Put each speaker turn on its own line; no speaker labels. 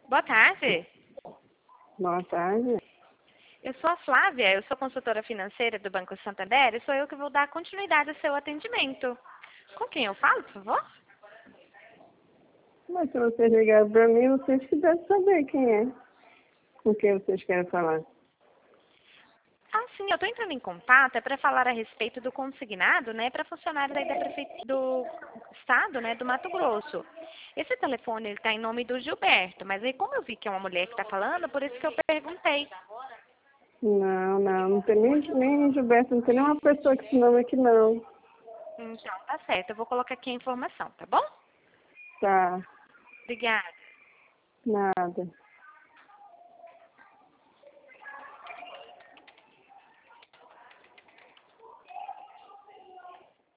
Boa tarde.
Boa tarde.
Eu sou a Flávia, eu sou consultora financeira do Banco Santander e sou eu que vou dar continuidade ao seu atendimento. Com quem eu falo, por favor?
Mas se vocês ligaram para mim, vocês que devem saber quem é. Com quem vocês querem falar.
Ah, sim, eu estou entrando em contato para falar a respeito do consignado, né, para funcionários aí do estado, né, do Mato Grosso. Esse telefone está em nome do Gilberto, mas aí como eu vi que é uma mulher que está falando, por isso que eu perguntei.
Não tem nem Gilberto, não tem nenhuma pessoa com esse nome aqui não.
Então, tá certo, eu vou colocar aqui a informação, tá bom?
Tá,
Obrigada.
nada.